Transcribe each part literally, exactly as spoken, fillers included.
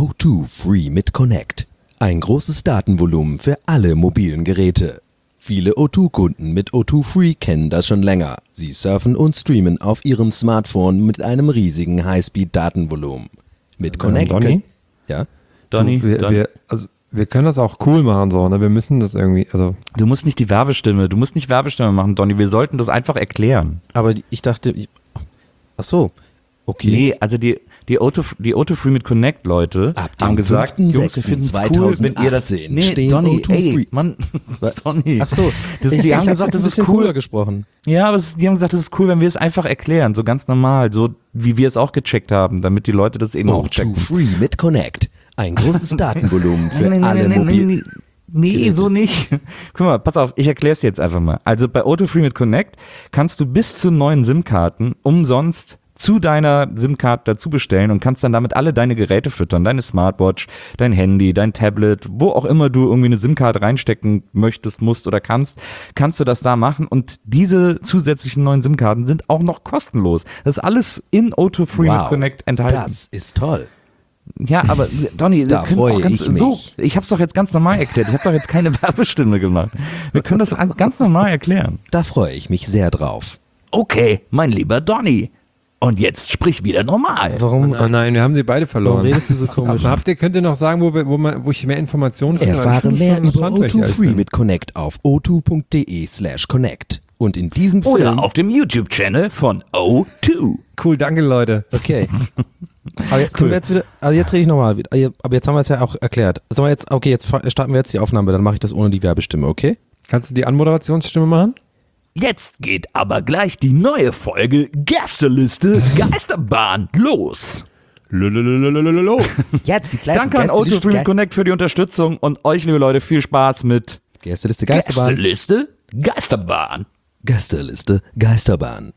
O zwei Free mit Connect. Ein großes Datenvolumen für alle mobilen Geräte. Viele O zwei Kunden mit O zwei Free kennen das schon länger. Sie surfen und streamen auf ihrem Smartphone mit einem riesigen Highspeed-Datenvolumen. Mit Connect... Ähm, Donny? Ja? Donny, wir, Don- wir, also wir können das auch cool machen, so, ne? Wir müssen das irgendwie, also... Du musst nicht die Werbestimme, du musst nicht Werbestimme machen, Donny. Wir sollten das einfach erklären. Aber ich dachte... Ich, ach so, okay. Nee, also die, die O zwei die O zwei Free mit Connect Leute Ab dem haben gesagt, fünften Jungs, wir finden es cool, wenn ihr das... zweitausendachtzehn Nee, stehen Donny, O zwei ey, Free. Mann, Donny. Ach so, das, ich, die ich haben hab gesagt, das ein ist bisschen cool. cooler gesprochen. Ja, aber es, die haben gesagt, das ist cool, wenn wir es einfach erklären, so ganz normal, so wie wir es auch gecheckt haben, damit die Leute das eben auch O zwei checken. Free mit Connect. Ein großes Datenvolumen für Nee, nee, alle nee, nee, mobilen... nee, nee, Geräte. so nicht. Guck mal, pass auf, ich erkläre es dir jetzt einfach mal. Also bei O zwei Free mit Connect kannst du bis zu neun SIM-Karten umsonst zu deiner SIM-Card dazu bestellen und kannst dann damit alle deine Geräte füttern, deine Smartwatch, dein Handy, dein Tablet, wo auch immer du irgendwie eine SIM-Card reinstecken möchtest, musst oder kannst, kannst du das da machen und diese zusätzlichen neuen SIM-Karten sind auch noch kostenlos. Das ist alles in O zwei Free Wow, mit Connect enthalten. das ist toll. Ja, aber Donny, wir Da können freue auch ganz ich mich. so, ich hab's doch jetzt ganz normal erklärt. Ich habe doch jetzt keine Werbestimme gemacht. Wir können das ganz normal erklären. Da freue ich mich sehr drauf. Okay, mein lieber Donny. Und jetzt sprich wieder normal. Warum, Oh nein, wir haben sie beide warum verloren. redest du so komisch? Aber habt ihr, könnt ihr noch sagen, wo, wir, wo, man, wo ich mehr Informationen finde? Erfahre Ich mehr schon über O Handwerk, zwei ja, ich Free bin. mit Connect auf o zwei punkt de slash connect. Und in diesem Film... Oder auf dem YouTube-Channel von O zwei. Cool, danke Leute. Okay. Aber jetzt, können wir jetzt wieder, also jetzt rede ich nochmal. Aber jetzt haben wir es ja auch erklärt. Sagen wir jetzt, okay, jetzt starten wir jetzt die Aufnahme, dann mache ich das ohne die Werbestimme, okay? Kannst du die Anmoderationsstimme machen? Jetzt geht aber gleich die neue Folge Gästeliste Geisterbahn los. Lololololololo. Jetzt geht's gleich. Danke an O zwei Free mit Connect für die Unterstützung und euch, liebe Leute, viel Spaß mit Gästeliste Geisterbahn. Gästeliste Geisterbahn. Gästeliste Geisterbahn.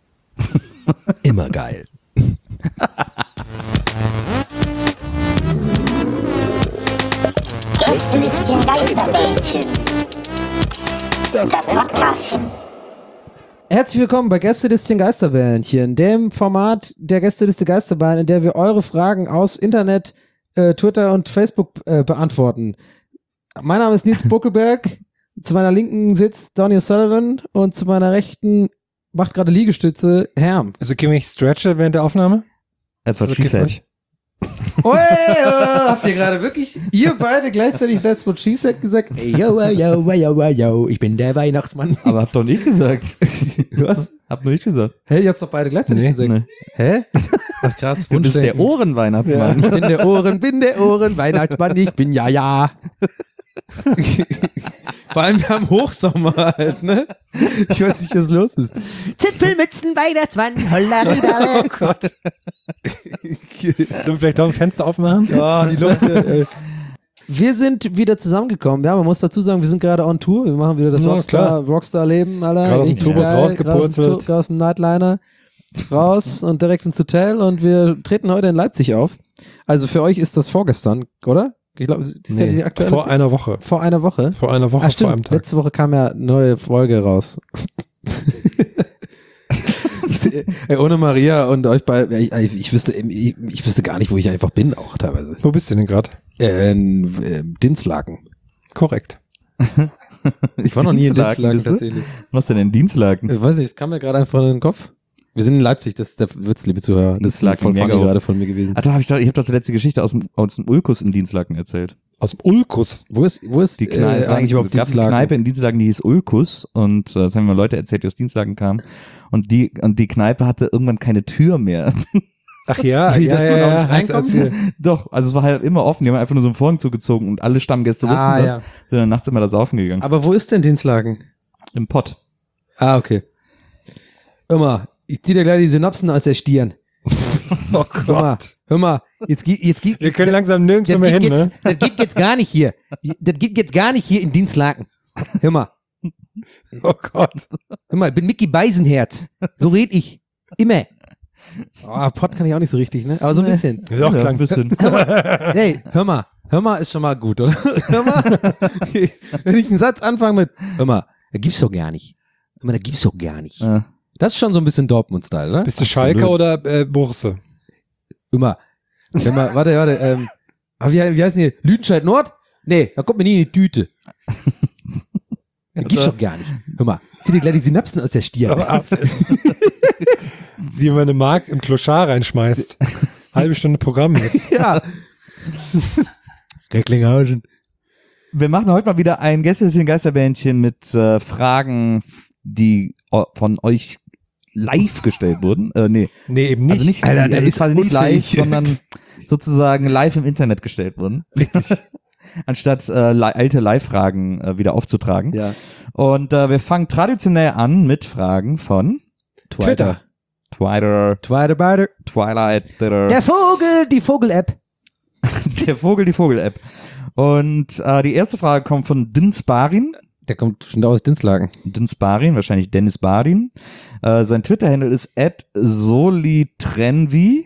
Immer geil. Gästelistchen Geisterbällchen. Das Podcastchen. Herzlich willkommen bei Gästelistchen Geisterbällchen, dem Format der Gästeliste Geisterbahn, in der wir eure Fragen aus Internet, äh, Twitter und Facebook äh, beantworten. Mein Name ist Nils Buckelberg, zu meiner Linken sitzt Donny O'Sullivan und zu meiner Rechten macht gerade Liegestütze Herm. Also können wir nicht stretchen während der Aufnahme? That's Ist what das she okay für said. euch? Oi, oh, habt ihr gerade wirklich, ihr beide gleichzeitig That's what she said gesagt? Hey, yo, yo, yo, yo, yo, ich bin der Weihnachtsmann. Aber hab doch nicht gesagt. Was? Hab nur nicht gesagt. Hey, jetzt doch beide gleichzeitig Nee, gesagt. nee. Hä? Ach krass, Du bist der Wunschdenken. Ohrenweihnachtsmann. Ich bin der Ohren, bin der Ohren, Weihnachtsmann, ich bin ja, ja. Vor allem wir haben Hochsommer halt, ne? Ich weiß nicht, was los ist. Zipfelmützen, Weihnachtsmann, Hollarida. Oh Gott. Sollen wir vielleicht doch ein Fenster aufmachen? Ja, die Leute. Äh. Wir sind wieder zusammengekommen. Ja, man muss dazu sagen, wir sind gerade on Tour. Wir machen wieder das Ja, Rockstar, Rockstar-Leben. Alter. Gerade aus dem Richtig Tourbus geil. rausgepurzelt. Gerade aus dem, Tour- aus dem Nightliner raus und direkt ins Hotel. Und wir treten heute in Leipzig auf. Also für euch ist das vorgestern, oder? Ich glaube, das ist ja die aktuelle. vor einer Woche. Vor einer Woche. Vor einer Woche, Ah, vor einem stimmt. Tag. Letzte Woche kam ja eine neue Folge raus. Ey, ohne Maria und euch beide, ich, ich, wüsste, ich, ich wüsste gar nicht, wo ich einfach bin, auch teilweise. Wo bist du denn gerade? Äh, in äh, Dinslaken. Korrekt. Ich war noch nie in Dinslaken, Dinslaken bist du? tatsächlich. Was denn in Dienstlaken? Ich weiß nicht, es kam mir gerade einfach in den Kopf. Wir sind in Leipzig, das ist der Witz, liebe Zuhörer. Das ist Dinslaken, voll funny Meergau. gerade von mir gewesen. Ah, da hab ich, doch, ich habe doch zuletzt die Geschichte aus dem, aus dem Ulkus in Dienstlaken erzählt. Aus dem Ulkus. Wo ist, wo ist Die Kneipe, äh, eigentlich überhaupt es gab eine Dinslaken? Kneipe in Dienstlaken, die hieß Ulkus und äh, das haben mir Leute erzählt, die aus Dienstlaken kamen und die, und die Kneipe hatte irgendwann keine Tür mehr. Ach ja, Wie, ja, dass ja, man auch ja, nicht hast du reinkommt? erzählt. Doch, also es war halt immer offen, die haben einfach nur so einen Vorhang zugezogen und alle Stammgäste wussten Ah, das, ja. sind dann nachts immer da saufen gegangen. Aber wo ist denn Dinslaken? Im Pott. Ah, okay. Immer, ich zieh dir gleich die Synapsen aus der Stirn. Oh Hör mal, hör mal, jetzt geht, jetzt geht, Wir können langsam nirgendwo das mehr geht hin, jetzt, ne? das geht jetzt gar nicht hier. Das geht jetzt gar nicht hier in Dinslaken. Hör mal, Oh Gott. hör mal, ich bin Mickey Beisenherz. So red ich. Immer. Oh, Pott kann ich auch nicht so richtig, ne? Aber so ein bisschen. Doch, klang ein bisschen. Hey, hör mal. Hör mal ist schon mal gut, oder? Hör mal. Wenn ich einen Satz anfange mit, hör mal, da gibt's doch gar nicht. Hör mal, da gibt's doch gar nicht. Ja. Das ist schon so ein bisschen Dortmund-Style, ne? Bist du Schalke oder äh, Buchse? Immer. Hör mal, warte, warte, ähm, Aber wie, wie heißt die? Lüdenscheid Nord? Nee, da kommt mir nie in die Tüte. Das gibt's doch gar nicht. Hör mal, zieh dir gleich die Synapsen aus der Stirn. Sie immer eine Mark im Kloschar reinschmeißt. Halbe Stunde Programm jetzt. Ja. Recklinghausen. Wir machen heute mal wieder ein Gästelistchen Geisterbändchen mit äh, Fragen, die o- von euch live gestellt wurden. Äh, nee, Nee, eben nicht. also nicht, Alter, also der ist quasi nicht live, unfähig. sondern sozusagen live im Internet gestellt wurden. Richtig. Anstatt äh, li- alte Live-Fragen äh, wieder aufzutragen. Ja. Und äh, wir fangen traditionell an mit Fragen von Twitter. Twitter, Twitter, Twitter. Twilight, Twitter. Der Vogel, die Vogel-App. Der Vogel, die Vogel-App. Und äh, die erste Frage kommt von Dinsbarin. Der kommt schon da aus Dinslagen. Dinsbarin, wahrscheinlich Dennis Barin. Äh, sein Twitter-Handle ist at solitrenvi.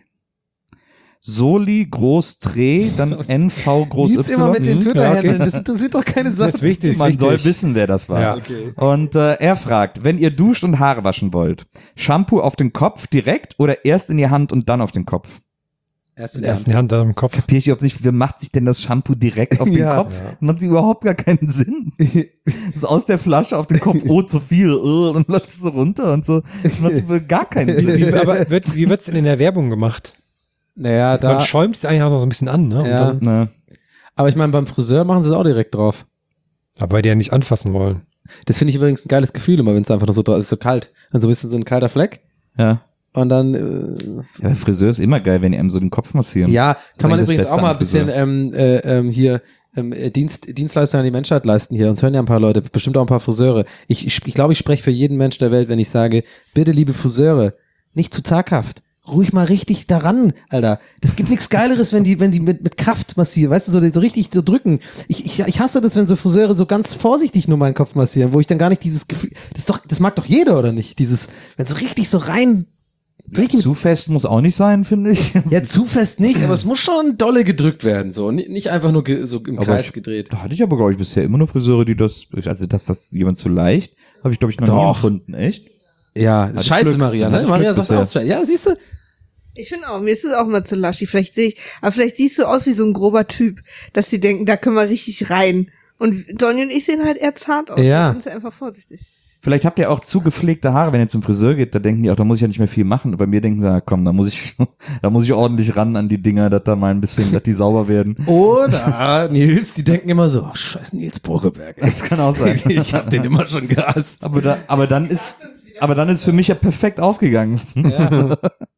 Soli groß Tre, dann N V groß Jetzt immer mit den Y. Twitter-Handeln, das interessiert doch keine Sache. Das ist wichtig. Das ist Man wichtig. soll wissen, wer das war. Ja. Und äh, er fragt, wenn ihr duscht und Haare waschen wollt, Shampoo auf den Kopf direkt oder erst in die Hand und dann auf den Kopf? Erst in Erst in die Hand, dann im Kopf. Kapier ich überhaupt nicht, wie macht sich denn das Shampoo direkt auf den Ja. Kopf? Das macht überhaupt gar keinen Sinn. Das ist aus der Flasche auf den Kopf, oh, zu viel, oh, dann läuft es so runter und so. Das macht so gar keinen Sinn. Wie, aber wird, wie wird's denn in der Werbung gemacht? Naja, da. Man schäumt es eigentlich auch noch so ein bisschen an, ne? Und Ja. Dann, Ne. Aber ich meine, beim Friseur machen sie es auch direkt drauf. aber die ja nicht anfassen wollen. Das finde ich übrigens ein geiles Gefühl immer, wenn es einfach noch so drauf ist, so kalt. Dann so ein bisschen so ein kalter Fleck. Ja. Und dann, äh, Ja, der Friseur ist immer geil, wenn die einem so den Kopf massieren. ja, kann man eigentlich das übrigens Beste auch mal am ein bisschen ähm, äh, ähm, hier ähm, äh, Dienst, Dienstleistung an die Menschheit leisten hier. Uns hören ja ein paar Leute, bestimmt auch ein paar Friseure. Ich, ich, ich glaube, ich spreche für jeden Mensch der Welt, wenn ich sage, bitte, liebe Friseure, nicht zu zaghaft. Ruhig mal richtig daran, Alter. Das gibt nichts Geileres, wenn die, wenn die mit, mit Kraft massieren, weißt du, so, so richtig so drücken. Ich, ich, ich hasse das, wenn so Friseure so ganz vorsichtig nur meinen Kopf massieren, wo ich dann gar nicht dieses Gefühl, das ist doch, das mag doch jeder, oder nicht? Dieses, wenn so richtig so rein, so richtig mit, Zu fest muss auch nicht sein, finde ich. ja, zu fest nicht, aber es muss schon dolle gedrückt werden, so. Nicht, nicht einfach nur ge, so im Aber Kreis ich- gedreht. Da hatte ich aber, glaube ich, bisher immer nur Friseure, die das, also dass das jemand zu leicht, habe ich, glaube ich, noch nie Doch. empfunden. Echt? Ja, Hatte ich scheiße, Glück. Maria, Dann ne? hatte ich Maria Glück sagt bisher. auch, ja, siehst du? Ich finde auch, mir ist es auch mal zu laschi. Vielleicht sehe ich, aber vielleicht siehst du aus wie so ein grober Typ, dass die denken, da können wir richtig rein. Und Donny und ich sehen halt eher zart aus. Ja. Da sind sie einfach vorsichtig. Vielleicht habt ihr auch zu gepflegte Haare, wenn ihr zum Friseur geht, da denken die auch, da muss ich ja nicht mehr viel machen. Und bei mir denken sie, ja, komm, da muss ich, da muss ich ordentlich ran an die Dinger, dass da mal ein bisschen, dass die sauber werden. Oder Nils, die denken immer so, oh, scheiß Nils Burgerberg. Das kann auch sein. Ich hab den immer schon gehasst. Aber, da, aber dann ist, aber dann ist für mich ja perfekt aufgegangen. Ja.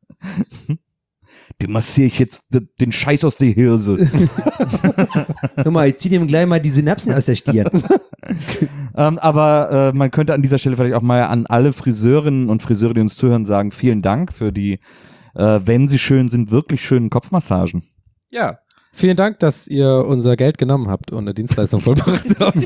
Dem massiere ich jetzt d- den Scheiß aus der Hirse. Hör mal, ich zieh dem gleich mal die Synapsen aus der Stirn. ähm, aber äh, man könnte an dieser Stelle vielleicht auch mal an alle Friseurinnen und Friseure, die uns zuhören, sagen, vielen Dank für die, äh, wenn sie schön sind, wirklich schönen Kopfmassagen. Ja. Vielen Dank, dass ihr unser Geld genommen habt und eine Dienstleistung vollbracht habt.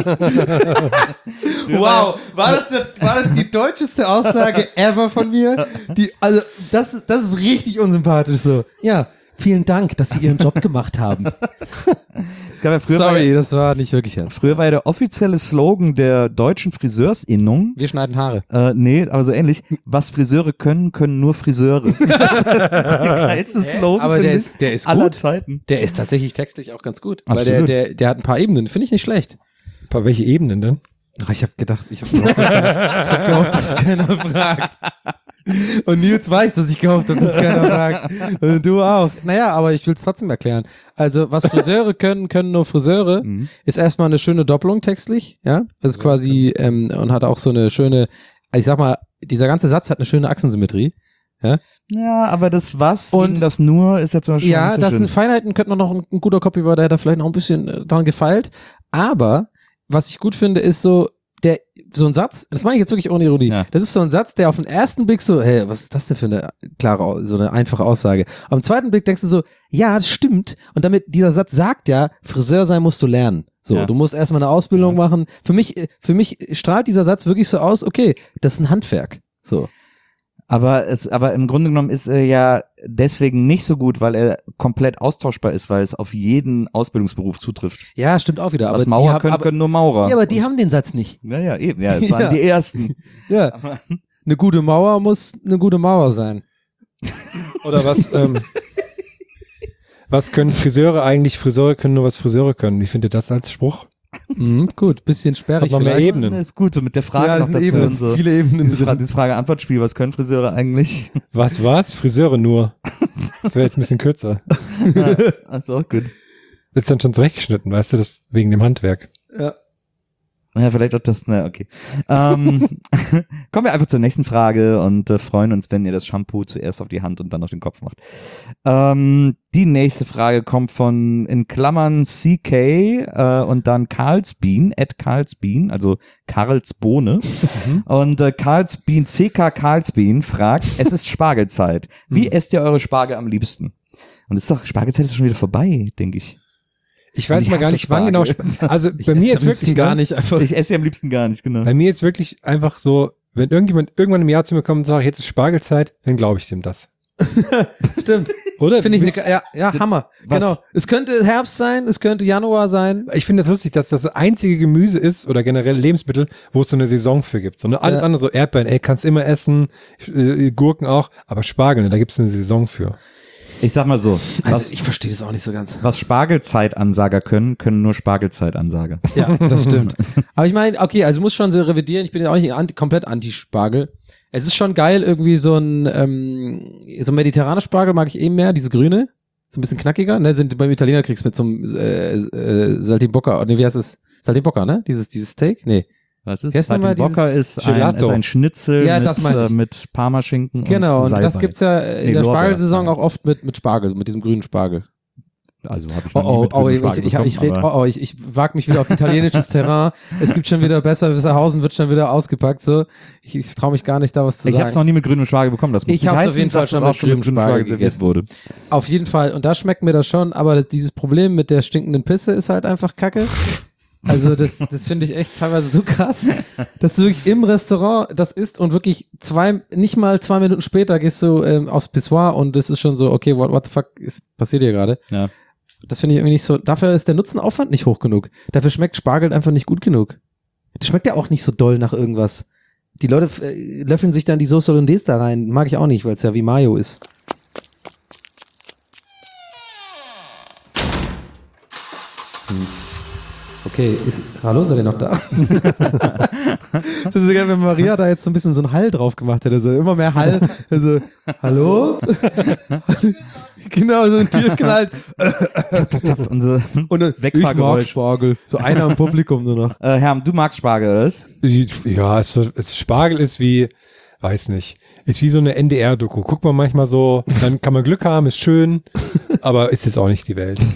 Wow, war das, der, war das die deutscheste Aussage ever von mir? Die, also, das, ist- das ist richtig unsympathisch so. Ja, vielen Dank, dass Sie Ihren Job gemacht haben. Es gab ja früher War Sorry, ja, das war nicht wirklich ernst. früher war ja der offizielle Slogan der deutschen Friseursinnung, Wir schneiden Haare. äh, nee, aber so ähnlich, was Friseure können, können nur Friseure. Das ist der geilste Slogan, Aber finde der ich, ist, der ist aller gut. Der Der ist tatsächlich textlich auch ganz gut. Weil der, Absolut. der, der hat ein paar Ebenen, finde ich nicht schlecht. Bei welche Ebenen denn? Ach, ich habe gedacht, ich habe gehofft, ich hab gehofft, dass keiner fragt. Und Nils weiß, dass ich gehofft habe, dass keiner fragt. Und du auch. Naja, aber ich will es trotzdem erklären. Also, was Friseure können, können nur Friseure, Mhm. ist erstmal eine schöne Doppelung textlich, ja. Das ist quasi, ähm, und hat auch so eine schöne, ich sag mal, dieser ganze Satz hat eine schöne Achsensymmetrie. Ja, aber das was Und- und das nur ist jetzt schon Ja, nicht so das schön. sind Feinheiten, könnte man noch ein, ein guter Copywriter hätte da vielleicht noch ein bisschen äh, dran gefeilt. Aber was ich gut finde, ist so, der, so ein Satz, das meine ich jetzt wirklich ohne Ironie, Ja. das ist so ein Satz, der auf den ersten Blick so, hey, was ist das denn für eine klare, Au- so eine einfache Aussage? Am zweiten Blick denkst du so, ja, das stimmt. Und damit, dieser Satz sagt ja, Friseur sein musst du lernen. So, Ja. du musst erstmal eine Ausbildung machen. Für mich, äh, für mich strahlt dieser Satz wirklich so aus, okay, das ist ein Handwerk. So. Aber es, aber im Grunde genommen ist er ja deswegen nicht so gut, weil er komplett austauschbar ist, weil es auf jeden Ausbildungsberuf zutrifft. Ja, stimmt auch wieder. Was aber Maurer die haben, können, aber, können nur Maurer. ja, aber die Und- haben den Satz nicht. Naja, eben, ja, es waren Ja. die ersten. Ja. Aber- Eine gute Mauer muss eine gute Mauer sein. Oder was, ähm, Was können Friseure eigentlich? Friseure können nur, was Friseure können. Wie findet ihr das als Spruch? Mhm, gut, bisschen sperrig. Hat noch mehr vielleicht. Ebenen. Das ist gut, so mit der Frage Ja, noch es dazu. sind Ebenen, und so. viele Ebenen Die Fra- drin. Dieses Frage-Antwort-Spiel, was können Friseure eigentlich? Was war's? Friseure nur. Das wäre jetzt ein bisschen kürzer. Ja, achso, gut. Ist dann schon zurechtgeschnitten, weißt du, das wegen dem Handwerk. Ja. Ja, vielleicht auch das, ne, okay. Ähm, kommen wir einfach zur nächsten Frage und äh, freuen uns, wenn ihr das Shampoo zuerst auf die Hand und dann auf den Kopf macht. Ähm, die nächste Frage kommt von in Klammern C K äh, und dann Karlsbean, at Karlsbean, also Karlsbohne. Und äh, Karlsbean, C K Karlsbean fragt, es ist Spargelzeit. Wie esst ihr eure Spargel am liebsten? Und ist doch, Spargelzeit ist schon wieder vorbei, denke ich. Ich weiß Ich mal gar hasse nicht, wann genau. Spargel. Sp- Also Ich bei esse mir jetzt am wirklich liebsten gar nicht einfach. Ich esse sie am liebsten gar nicht, genau. Bei mir jetzt wirklich einfach so, wenn irgendjemand irgendwann im Jahr zu mir kommt und sagt, jetzt ist Spargelzeit, dann glaube ich dem das. Stimmt. Oder? Finde ich, Wisst- eine, ja, ja, Hammer. Was? Genau. Es könnte Herbst sein, es könnte Januar sein. Ich finde das lustig, dass das das einzige Gemüse ist oder generell Lebensmittel, wo es so eine Saison für gibt. So, ne? Alles Ja. andere, so Erdbeeren, ey, kannst immer essen, äh, Gurken auch, aber Spargel, ne, da gibt es eine Saison für. Ich sag mal so, Also was, ich verstehe das auch nicht so ganz. was Spargelzeitansager können, können nur Spargelzeitansager. Ja, das stimmt. Aber ich meine, okay, also muss schon so revidieren. Ich bin ja auch nicht anti, komplett anti-Spargel. Es ist schon geil, irgendwie so ein ähm, so ein mediterraner Spargel mag ich eben mehr, diese grüne. So ein bisschen knackiger, ne? Sind beim Italiener kriegst du mit so einem äh, äh, Saltimbocca, ne, wie heißt es? Saltimbocca, ne? Dieses, dieses Steak? Nee. Was ist? Gestern war Saltimbocca ist ein, Gelato. ist ein Schnitzel Ja, mit, das meine ich. äh, mit Parmaschinken Genau, und und das Salbei. gibt's ja in Nee, der Lorbeer. Spargelsaison auch oft mit, mit Spargel, mit diesem grünen Spargel. Also habe ich Oh, noch nie oh, mit oh, grünem ich, Spargel ich, ich, ich, red, bekommen, oh, aber- oh, ich, ich wag mich wieder auf italienisches Terrain. Es gibt schon wieder besser, Wisserhausen wird schon wieder ausgepackt, so. Ich, ich traue mich gar nicht, da was zu Ich habe sagen. es noch nie mit grünem Spargel bekommen. Das muss Ich nicht hab's auf heißen, jeden Fall dass schon es mit auch schon mit grünem grünem Spargel Spargel serviert wurde. Auf jeden Fall. Und da schmeckt mir das schon, aber dieses Problem mit der stinkenden Pisse ist halt einfach kacke. Also das, das finde ich echt teilweise so krass, dass du wirklich im Restaurant das isst und wirklich zwei, nicht mal zwei Minuten später gehst du ähm, aufs Pissoir und das ist schon so, okay, what, what the fuck ist passiert hier gerade? Ja. Das finde ich irgendwie nicht so, dafür ist der Nutzenaufwand nicht hoch genug. Dafür schmeckt Spargel einfach nicht gut genug. Das schmeckt ja auch nicht so doll nach irgendwas. Die Leute äh, löffeln sich dann die Sauce Hollandaise da rein. Mag ich auch nicht, weil es ja wie Mayo ist. Hm. Okay, ist, hallo, seid ihr noch da? Das ist so geil, wenn Maria da jetzt so ein bisschen so einen Hall drauf gemacht hätte, so immer mehr Hall, also, hallo? Genau, so ein Tür knallt. Und so Und dann, ich mag Wegfahrgeräusch. Spargel. So einer im Publikum nur noch. Äh, Herr, du magst Spargel, oder? was? Ja, es, es, Spargel ist wie, weiß nicht, ist wie so eine N D R-Doku. Guckt man manchmal so, dann kann man Glück haben, ist schön, aber ist jetzt auch nicht die Welt.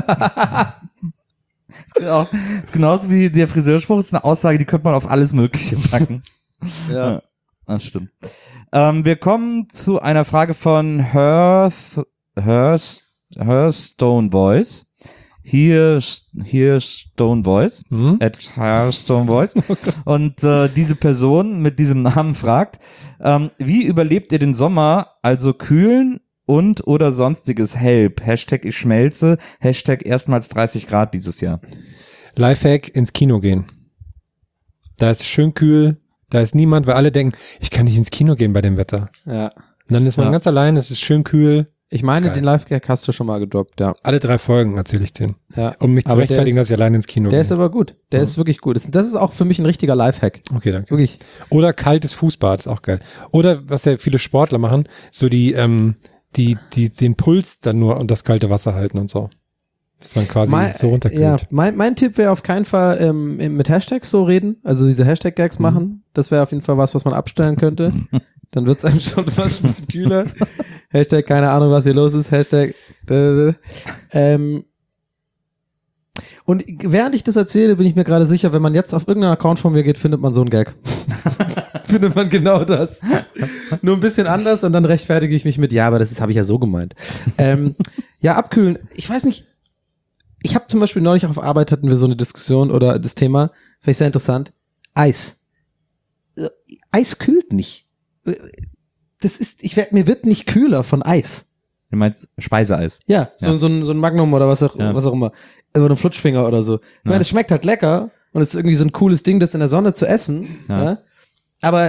Ist genau, ist genauso wie der Friseurspruch, ist eine Aussage, die könnte man auf alles Mögliche packen. Ja. Das stimmt. Ähm, wir kommen zu einer Frage von Her, Her, Her Stone Voice. Hier, hier Stone Voice. Hm? At Her Stone Voice. Und äh, diese Person mit diesem Namen fragt, ähm, wie überlebt ihr den Sommer? Also kühlen und oder sonstiges Help. Hashtag ich schmelze. Hashtag erstmals dreißig Grad dieses Jahr. Lifehack, ins Kino gehen. Da ist schön kühl, da ist niemand, weil alle denken, ich kann nicht ins Kino gehen bei dem Wetter. Ja. Und dann ist man Ja. ganz allein, es ist schön kühl. Ich meine, Geil. den Live-Gag hast du schon mal gedroppt, ja. Alle drei Folgen erzähle ich den. ja. Um mich zu Aber der rechtfertigen, ist- dass ich allein ins Kino Der gehe. ist aber gut. Der Ja. ist wirklich gut. Das, das ist auch für mich ein richtiger Lifehack. Okay, danke. Wirklich. Oder kaltes Fußbad, ist auch geil. Oder, was ja viele Sportler machen, so die, ähm, die, die, den Puls dann nur und das kalte Wasser halten und so. Dass man quasi Mein- so runterkühlt. Ja, mein, mein Tipp wäre auf keinen Fall ähm, mit Hashtags so reden, also diese Hashtag-Gags machen. Das wäre auf jeden Fall was, was man abstellen könnte. Dann wird es einem schon fast ein bisschen kühler. Hashtag, keine Ahnung, was hier los ist. Hashtag. Äh, ähm, und während ich das erzähle, bin ich mir gerade sicher, wenn man jetzt auf irgendeinen Account von mir geht, findet man so einen Gag. Findet man genau das. Nur ein bisschen anders und dann rechtfertige ich mich mit, ja, aber das habe ich ja so gemeint. Ähm, ja, abkühlen. Ich weiß nicht, ich habe zum Beispiel neulich auf Arbeit hatten wir so eine Diskussion oder das Thema, fand ich sehr interessant, Eis. Äh, Eis kühlt nicht. Äh, Das ist, ich werd, mir wird nicht kühler von Eis. Du meinst Speiseeis. Ja, so, Ja. so, ein, so ein Magnum oder was auch, Ja. was auch immer. Oder ein Flutschfinger oder so. Ich Ja. meine, es schmeckt halt lecker und es ist irgendwie so ein cooles Ding, das in der Sonne zu essen. Ja. Ja. Aber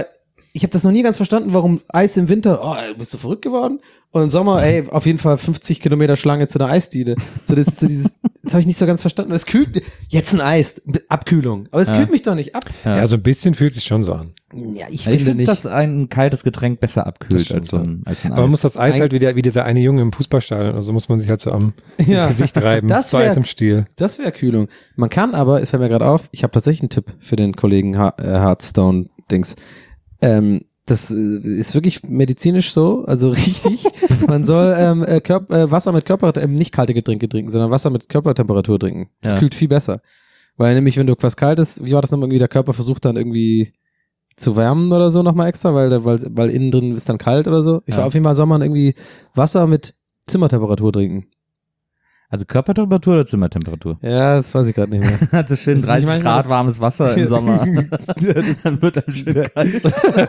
ich habe das noch nie ganz verstanden, warum Eis im Winter, oh, bist du verrückt geworden? Und im Sommer, ey, auf jeden Fall fünfzig Kilometer Schlange zu einer Eisdiele. So, das, so dieses, das habe ich nicht so ganz verstanden. Das kühlt, jetzt ein Eis, Abkühlung. Aber es Ja. kühlt mich doch nicht ab. Ja. ja, so ein bisschen fühlt sich schon so an. Ja, ich Ich finde finde, nicht. dass ein kaltes Getränk besser Das abkühlt stimmt, als so ein, als ein Aber man Eis. muss das Eis Ein- halt wie, der, wie dieser eine Junge im Fußballstadion, also muss man sich halt so am Ja. ins Gesicht reiben. Das so wär- Eis im Stiel. Das wäre Kühlung. Man kann aber, es fällt mir gerade auf, ich habe tatsächlich einen Tipp für den Kollegen ha äh, Hearthstone-Dings. Ähm, das äh, ist wirklich medizinisch so, also richtig. Man soll ähm, äh, Körp äh, Wasser mit Körper, äh, nicht kalte Getränke trinken, sondern Wasser mit Körpertemperatur trinken. Das Ja. kühlt viel besser. Weil nämlich, wenn du was Kaltes, wie war das nochmal irgendwie, der Körper versucht dann irgendwie zu wärmen oder so nochmal extra, weil, der- weil, weil innen drin ist dann kalt oder so. Ich Ja. war auf jeden Fall soll man irgendwie Wasser mit Zimmertemperatur trinken. Also Körpertemperatur oder Zimmertemperatur? Ja, das weiß ich gerade nicht mehr. Also schön Das ist nicht dreißig manchmal Grad das- warmes Wasser im Sommer. Dann wird dann schön kalt.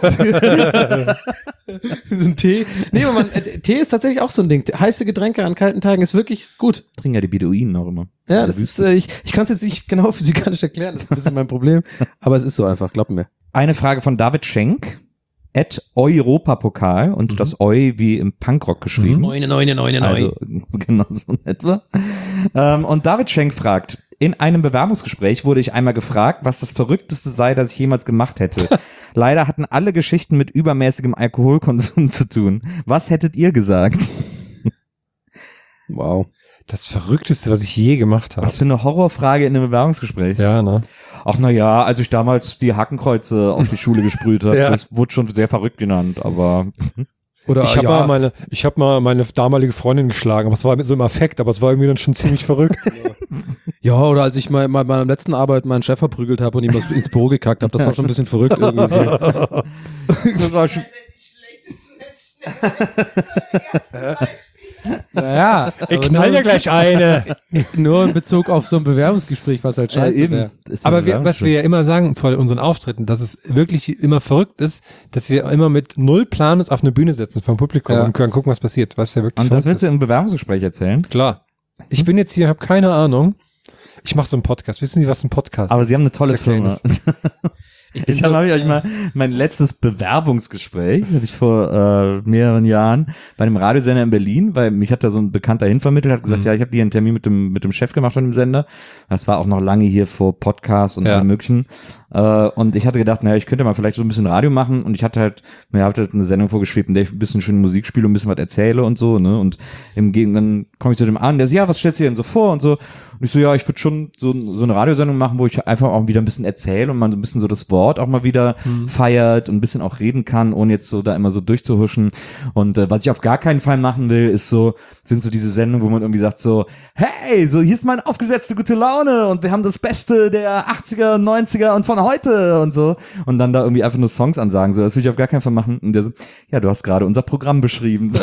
So ein Tee. Nee, aber man, äh, Tee ist tatsächlich auch so ein Ding. Heiße Getränke an kalten Tagen ist wirklich gut. Trinken ja die Beduinen auch immer. Ja, das ist, äh, ich, ich kann es jetzt nicht genau physikalisch erklären, das ist ein bisschen mein Problem. Aber es ist so einfach, glaub mir. Eine Frage von David Schenk. At Europapokal und das Eu wie im Punkrock geschrieben. Neune, neune, neune, Also, genau so in etwa. Ähm, und David Schenk fragt, in einem Bewerbungsgespräch wurde ich einmal gefragt, was das Verrückteste sei, das ich jemals gemacht hätte. Leider hatten alle Geschichten mit übermäßigem Alkoholkonsum zu tun. Was hättet ihr gesagt? Wow. Das Verrückteste, was ich je gemacht habe. Was für eine Horrorfrage in einem Bewerbungsgespräch. Ja, ne? Ach na ja, als ich damals die Hakenkreuze auf die Schule gesprüht habe, Ja. das wurde schon sehr verrückt genannt, aber Oder Ich habe ja, mal meine, ich habe mal meine damalige Freundin geschlagen, aber es war mit so einem Affekt, aber es war irgendwie dann schon ziemlich verrückt. ja, oder als ich mal bei meiner letzten Arbeit meinen Chef verprügelt habe und ihm was ins Büro gekackt habe, das war schon ein bisschen verrückt irgendwie so. das war schon, Naja, Ich knall dir gleich eine. nur in Bezug auf so ein Bewerbungsgespräch, was halt scheiße wäre. Aber wir, was wir ja immer sagen vor unseren Auftritten, dass es wirklich immer verrückt ist, dass wir immer mit null Plan uns auf eine Bühne setzen vom Publikum Ja. und können gucken, was passiert. Was ja wirklich Und das verrückt willst du ist. im Bewerbungsgespräch erzählen? Klar. Ich bin jetzt hier, habe keine Ahnung. Ich mache so einen Podcast. Wissen Sie, was ein Podcast Aber ist? Sie haben eine tolle Ich erkläre Firma. das. Ich habe hab ich euch mal mein letztes Bewerbungsgespräch, hatte ich vor äh, mehreren Jahren bei einem Radiosender in Berlin, weil mich hat da so ein Bekannter hinvermittelt, hat gesagt, Mhm. ja, ich habe hier einen Termin mit dem mit dem Chef gemacht von dem Sender. Das war auch noch lange hier vor Podcasts und Ja. allem möglichen. Äh, und ich hatte gedacht, naja, ich könnte mal vielleicht so ein bisschen Radio machen und ich hatte halt, mir hat halt eine Sendung vorgeschrieben, in der ich ein bisschen schöne Musik spiele und ein bisschen was erzähle und so, ne? Und im Gegend, dann komme ich zu dem an, der so, ja, was stellst du dir denn so vor und so. Und ich so, ja, ich würde schon so, so eine Radiosendung machen, wo ich einfach auch wieder ein bisschen erzähle und man so ein bisschen so das Wort auch mal wieder feiert und ein bisschen auch reden kann, ohne jetzt so da immer so durchzuhuschen. Und äh, was ich auf gar keinen Fall machen will, ist so, sind so diese Sendungen, wo man irgendwie sagt so, hey, so hier ist meine aufgesetzte gute Laune und wir haben das Beste der achtziger, neunziger und von heute und so. Und dann da irgendwie einfach nur Songs ansagen, so, das will ich auf gar keinen Fall machen. Und der so, ja, du hast gerade unser Programm beschrieben.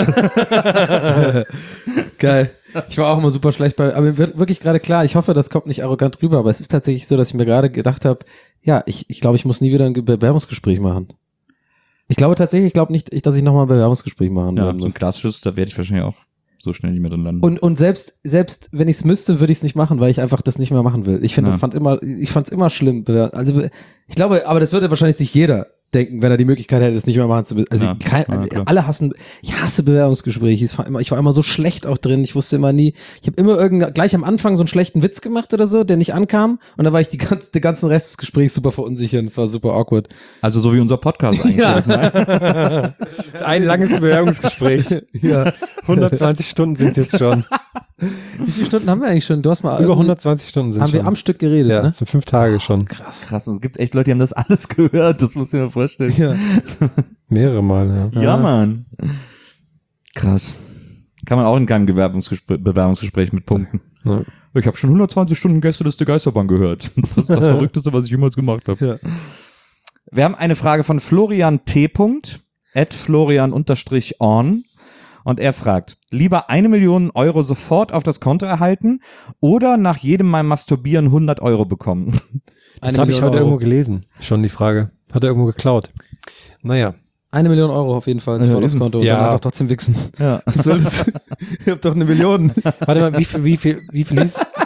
Geil. Ich war auch immer super schlecht bei, aber mir wird wirklich gerade klar, ich hoffe, das kommt nicht arrogant rüber, aber es ist tatsächlich so, dass ich mir gerade gedacht habe, ja, ich, ich glaube, ich muss nie wieder ein Ge- Bewerbungsgespräch machen. Ich glaube tatsächlich, ich glaube nicht, ich, dass ich nochmal ein Bewerbungsgespräch machen Ja, werden so ein muss. klassisches, da werde ich wahrscheinlich auch so schnell nicht mehr drin landen. Und, und selbst, selbst wenn ich es müsste, würde ich es nicht machen, weil ich einfach das nicht mehr machen will. Ich finde, Ja. fand immer, ich fand es immer schlimm. Also, ich glaube, aber das würde wahrscheinlich sich jeder denken, wenn er die Möglichkeit hätte, es nicht mehr machen zu müssen. Also, Ja, kein, ja, also klar. alle hassen, ich hasse Bewerbungsgespräche. Ich war, immer, ich war immer so schlecht auch drin. Ich wusste immer nie, ich habe immer irgend, gleich am Anfang so einen schlechten Witz gemacht oder so, der nicht ankam. Und dann war ich die ganze, den ganzen Rest des Gesprächs super verunsichert. Es war super awkward. Also so wie unser Podcast eigentlich. Ja. jedes Mal. Das ist ein langes Bewerbungsgespräch. Ja. hundertzwanzig Stunden sind es jetzt schon. Wie viele Stunden haben wir eigentlich schon? Du hast mal Über hundertzwanzig Stunden sind haben es wir schon. am Stück geredet, Ja, ne? das sind fünf Tage schon. Krass, krass. Und es gibt echt Leute, die haben das alles gehört. Das muss ich mir vorstellen. Ja. Mehrere Male, ja. Ja, Mann. Krass. Kann man auch in keinem Bewerbungsgespräch, Bewerbungsgespräch mit punkten. Ja. Ich habe schon hundertzwanzig Stunden Gäste des der Geisterbahn gehört. Das ist das Verrückteste, was ich jemals gemacht habe. Ja. Wir haben eine Frage von Florian T. at Florian unterstrich on. Und er fragt, lieber eine Million Euro sofort auf das Konto erhalten oder nach jedem Mal Masturbieren hundert Euro bekommen? Das Eine habe ich Million heute Euro. irgendwo gelesen. Schon die Frage. Hat er irgendwo geklaut. Naja. Eine Million Euro auf jeden Fall Ja, sofort aufs eben. Konto und Ja. dann einfach trotzdem wichsen. Ja. Was soll das? Ihr habt doch eine Million. Warte mal, wie viel, wie viel, wie viel hieß?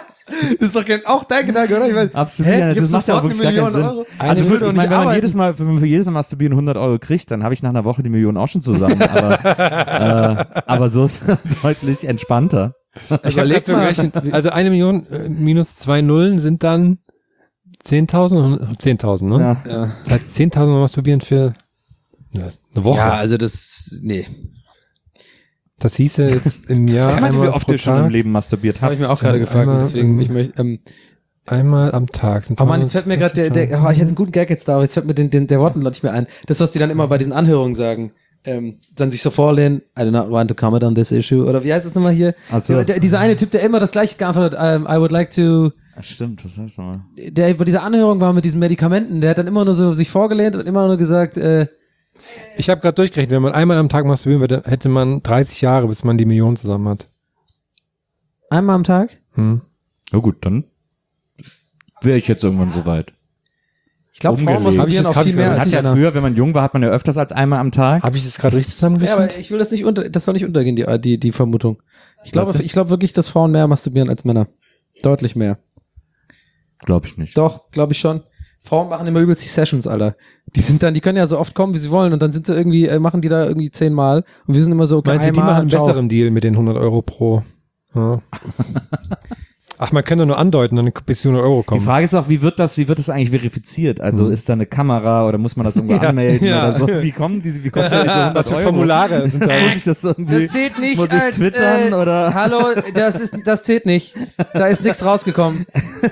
Das ist doch auch dein Gedanke, oder? Ich mein, Absolut, hä, ja, ich das hab macht ja auch sofort wirklich gar eine keinen Million Sinn. Euro. Also Also ich würde würde, doch ich meine, nicht wenn man arbeiten. jedes Mal, wenn man für jedes Mal Masturbieren hundert Euro kriegt, dann habe ich nach einer Woche die Million auch schon zusammen. Aber, äh, aber so ist es deutlich entspannter. Ich habe Überleg so mal. gerechnet, also eine Million äh, minus zwei Nullen sind dann zehntausend, zehntausend, ne? Ja. Ja. Das heißt zehntausend Mal masturbieren für ja, eine Woche. ja, also das, nee. Das hieße jetzt im Jahr Ich meinte, wie einmal oft pro ihr schon im Tag, Leben masturbiert Habe habt. ich mir auch gerade gefragt, einmal, deswegen, ähm, ich möchte, ähm, einmal am Tag. Sind oh Mann, jetzt fällt mir gerade der, der, oh, ich hätte einen guten Gag jetzt da, aber jetzt fällt mir den, den, der Worten nicht mehr ein. Das, was die dann immer bei diesen Anhörungen sagen, ähm, dann sich so vorlehnen, I do not want to comment on this issue, oder wie heißt es nochmal hier? Ach so. Der, dieser eine Typ, der immer das gleiche geantwortet hat, um, I would like to, Ach, stimmt, was heißt nochmal? der bei dieser Anhörung war mit diesen Medikamenten, der hat dann immer nur so sich vorgelehnt und immer nur gesagt, äh, Ich habe gerade durchgerechnet, wenn man einmal am Tag masturbieren würde, hätte man dreißig Jahre, bis man die Million zusammen hat. einmal am Tag? Hm. Na gut, dann wäre ich jetzt irgendwann soweit. Ich glaube, Frauen Umgelegt. Hab ich masturbieren das- auch hab viel ich- mehr Man als hat die ja Männer. früher, wenn man jung war, hat man ja öfters als einmal am Tag. Habe ich das gerade richtig Ja, zusammengerechnet? aber ich will das nicht unter, das soll nicht untergehen, die, die, die Vermutung. Ich glaube, Was? ich glaube wirklich, dass Frauen mehr masturbieren als Männer. Deutlich mehr. Glaube ich nicht. Doch, glaube ich schon. Frauen machen immer übelst die Sessions, Alter. Die sind dann, die können ja so oft kommen, wie sie wollen, und dann sind sie irgendwie, äh, machen die da irgendwie zehnmal und wir sind immer so, okay, Meinst du, die einmal, machen einen ciao. besseren Deal mit den hundert Euro pro? Ja. Ach, man kann doch nur andeuten, dann bis die hundert Euro Die kommen. Frage ist auch, wie wird das, wie wird das eigentlich verifiziert? Also ist da eine Kamera oder muss man das irgendwo Ja, anmelden ja. oder so? Wie kommen diese, wie kostet diese hundert Was für Euro? Formulare sind da? Muss ich das irgendwie, Das zählt nicht muss ich als, twittern äh, oder? Hallo, das ist, das zählt nicht. Da ist nichts rausgekommen.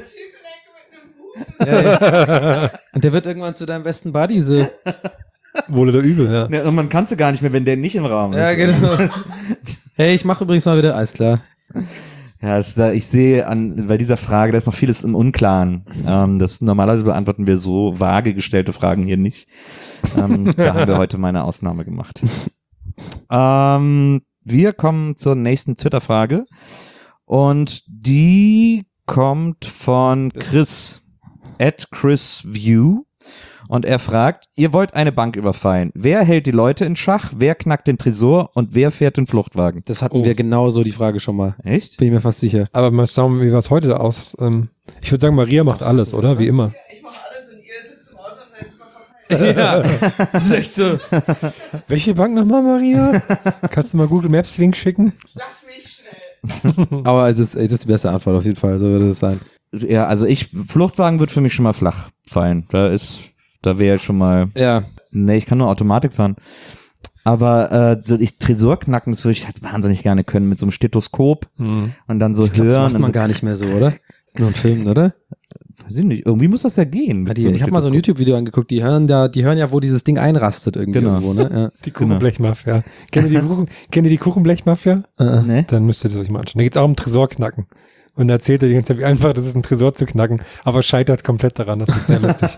Ja, ja. Und der wird irgendwann zu deinem besten Buddy, so. Wohl oder übel, ja. Ja, und man kann es gar nicht mehr, wenn der nicht im Raum ist. Ja, genau. Hey, ich mache übrigens mal wieder, alles klar. Ja, es ist da, ich sehe an, bei dieser Frage, da ist noch vieles im Unklaren. Ähm, das, normalerweise beantworten wir so vage gestellte Fragen hier nicht. Ähm, da haben wir heute mal eine Ausnahme gemacht. Ähm, wir kommen zur nächsten Twitter-Frage. Und die kommt von Chris, at ChrisView. Und er fragt, ihr wollt eine Bank überfallen. Wer hält die Leute in Schach? Wer knackt den Tresor? Und wer fährt den Fluchtwagen? Das hatten Oh. wir genau so, die Frage schon mal. Echt? Bin ich mir fast sicher. Aber mal schauen, wie was heute aus. Ähm, ich würde sagen, Maria macht alles, oder? Wie immer. Ich mache alles und ihr sitzt im Auto und seid super verpeilt. Ja, das ist echt so. Welche Bank nochmal, Maria? Kannst du mal Google Maps Link schicken? Lass mich schnell. Aber das, ey, das ist die beste Antwort auf jeden Fall, so würde es sein. Ja, also ich, Fluchtwagen wird für mich schon mal flach fallen. Da ist, da wäre schon mal, Ja. nee, ich kann nur Automatik fahren. Aber äh, so ich Tresor knacken, das würde ich halt wahnsinnig gerne können mit so einem Stethoskop Hm. und dann so Ich glaub, hören. das macht und man so, gar nicht mehr so, oder? Ist nur ein Film, oder? weiß ich nicht, irgendwie muss das ja gehen. Ja, mit die, so einem ich habe mal so ein Stethoskop. YouTube-Video angeguckt, die hören da, die hören ja, wo dieses Ding einrastet irgendwie Genau. irgendwo, ne? Ja. Die Kuchenblechmafia. Kennt ihr die, Kuchen, kennt ihr die Kuchenblechmafia? Äh, Nee? Dann müsst ihr das euch mal anschauen. Da geht es auch um Tresor knacken. Und da erzählt er die ganze Zeit, wie einfach das ist, ein Tresor zu knacken, aber scheitert komplett daran. Das ist sehr lustig.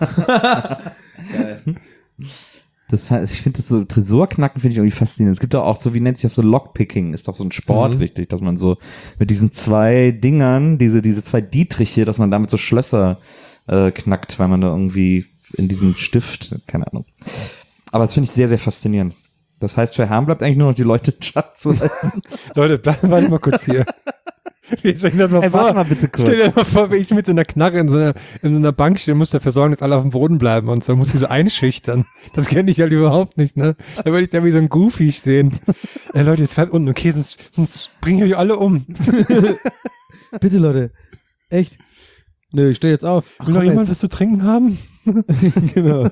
Das, ich finde das so, Tresorknacken finde ich irgendwie faszinierend. Es gibt doch auch so, wie nennt sich das so, Lockpicking, ist doch so ein Sport, Mhm. richtig, dass man so mit diesen zwei Dingern, diese, diese zwei Dietriche, dass man damit so Schlösser äh, knackt, weil man da irgendwie in diesen Stift, keine Ahnung. Aber das finde ich sehr, sehr faszinierend. Das heißt, für Herrn bleibt eigentlich nur noch die Leute in Chat zu halten. Leute, bleiben wir mal kurz hier. Wir stellen das mal Ey, vor. warte mal bitte kurz. Stell dir mal vor, wie ich mit so einer Knarre in so einer, in so einer Bank stehe und muss dafür sorgen, dass alle auf dem Boden bleiben und so muss ich so einschüchtern. Das kenne ich halt überhaupt nicht, ne? Da würde ich da wie so ein Goofy stehen. Ey, Leute, jetzt bleibt unten, okay, sonst, sonst bringe ich euch alle um. bitte, Leute. Echt? Nö, ich stehe jetzt auf. Ach, Will noch komm jemand jetzt. was zu trinken haben? Genau.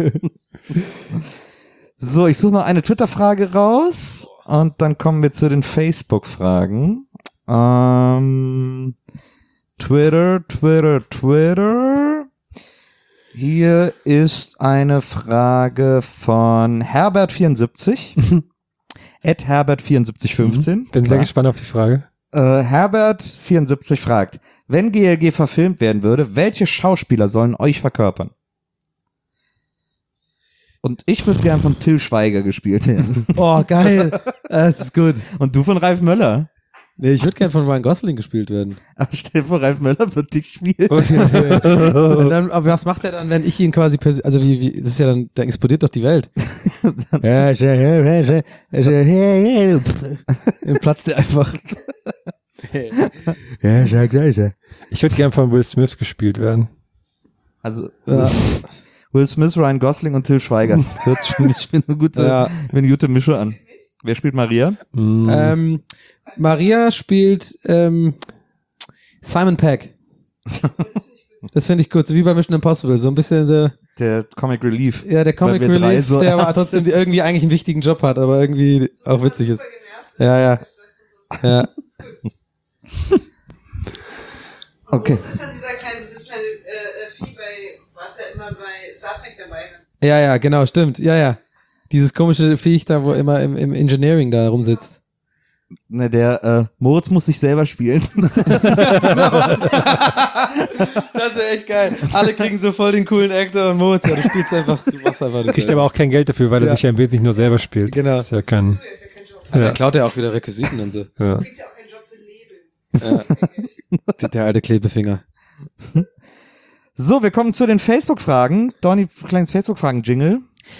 So, ich suche noch eine Twitter-Frage raus und dann kommen wir zu den Facebook-Fragen. Ähm, Twitter, Twitter, Twitter. Hier ist eine Frage von Herbert vierundsiebzig. at Herbert vierundsiebzig fünfzehn. Bin sehr Klar. gespannt auf die Frage. Äh, Herbert vierundsiebzig fragt, wenn G L G verfilmt werden würde, welche Schauspieler sollen euch verkörpern? Und ich würde gern von Till Schweiger gespielt werden. Oh, geil. Das ist gut. Und du von Ralf Möller. Nee, ich würde gern von Ryan Gosling gespielt werden. Aber stell dir vor, Ralf Möller wird dich spielen. Und dann, aber was macht er dann, wenn ich ihn quasi, pers- also wie, wie, das ist ja dann, da explodiert doch die Welt. Dann platzt er einfach. Ja, sag gleich. Ich würde gern von Will Smith gespielt werden. Also ja. Will Smith, Ryan Gosling und Till Schweiger. Hört sich schon nicht wie eine gute, Ja. wie eine gute Mische an. Wer spielt Maria? Mm. Ähm, Maria spielt ähm, Simon Pegg. Das finde ich gut, so wie bei Mission Impossible, so ein bisschen so, Der Comic Relief. ja, der Comic Weil wir drei Relief, so der aber ernst trotzdem irgendwie eigentlich einen wichtigen Job hat, aber irgendwie auch witzig ist. Ja, ja. Ja. Okay. Das ist dann dieser kleine, dieses kleine äh, Vieh bei, was ja immer bei Star Trek dabei hat. Ja, ja, genau, stimmt. Ja, ja. Dieses komische Viech da, wo immer im, im Engineering da rumsitzt. Ne, der äh, Moritz muss sich selber spielen. Das ist echt geil. Alle kriegen so voll den coolen Actor und Moritz, ja, du spielst einfach, du machst einfach das. Kriegt aber auch kein Geld dafür, weil er Ja. sich ja im Wesentlichen nur selber spielt. Genau. Ist ja kein. Das ist ja kein Job. Ja. Ja. Dann klaut er auch wieder Requisiten und so. Ja. Du kriegst ja auch keinen Job für Label. Ja. Der, der alte Klebefinger. So, wir kommen zu den Facebook-Fragen. Donny, kleines Facebook-Fragen-Jingle.